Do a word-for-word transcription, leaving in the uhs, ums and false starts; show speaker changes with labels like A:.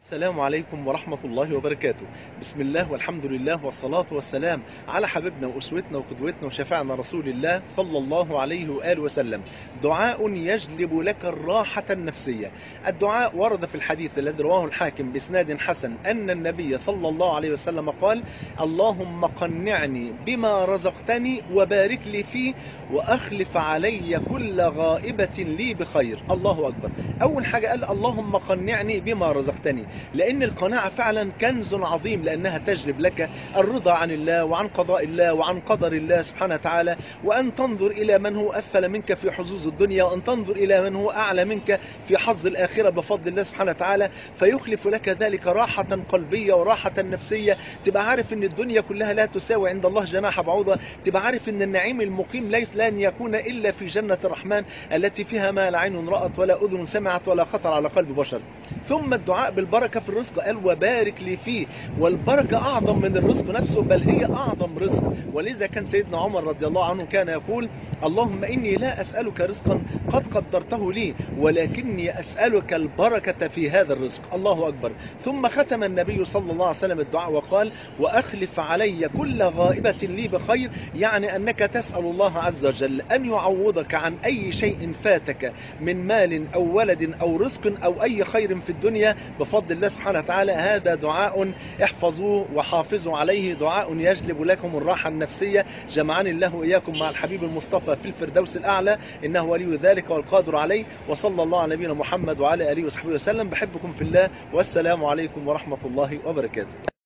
A: السلام عليكم ورحمة الله وبركاته. بسم الله والحمد لله والصلاة والسلام على حبيبنا وأسوتنا وقدوتنا وشفاعنا رسول الله صلى الله عليه وآله وسلم. دعاء يجلب لك الراحة النفسية. الدعاء ورد في الحديث الذي رواه الحاكم بإسناد حسن أن النبي صلى الله عليه وسلم قال: اللهم قنعني بما رزقتني وبارك لي فيه وأخلف علي كل غائبة لي بخير. الله أكبر. أول حاجة قال: اللهم قنعني بما رزقتني، لأن القناعة فعلا كنز عظيم، لأنها تجلب لك الرضا عن الله وعن قضاء الله وعن قدر الله سبحانه وتعالى، وأن تنظر إلى من هو أسفل منك في حظوظ الدنيا، وأن تنظر إلى من هو أعلى منك في حظ الآخرة بفضل الله سبحانه وتعالى، فيخلف لك ذلك راحة قلبية وراحة نفسية. تبقى عارف أن الدنيا كلها لا تساوي عند الله جناح بعوضة. تبقى عارف أن النعيم المقيم ليس لن يكون إلا في جنة الرحمن التي فيها ما لا عين رأت ولا أذن سمعت ولا خطر على قلب بشر. ثم الدعاء بالبركة في الرزق، قال: وبارك لي فيه. والبركة أعظم من الرزق نفسه، بل هي أعظم رزق. ولذا كان سيدنا عمر رضي الله عنه كان يقول: اللهم إني لا أسألك رزقا قد قدرته لي، ولكني أسألك البركة في هذا الرزق. الله أكبر. ثم ختم النبي صلى الله عليه وسلم الدعاء وقال: وأخلف علي كل غائبة لي بخير، يعني أنك تسأل الله عز وجل أن يعوضك عن أي شيء فاتك من مال أو ولد أو رزق أو أي خير في الدنيا بفضل الله سبحانه وتعالى. هذا دعاء احفظوه وحافظوا عليه، دعاء يجلب لكم الراحة النفسية. جمعني الله وإياكم مع الحبيب المصطفى في الفردوس الأعلى، إنه ولي ذلك والقادر عليه. وصلى الله على نبينا محمد وعلى آله وصحبه وسلم. بحبكم في الله، والسلام عليكم ورحمة الله وبركاته.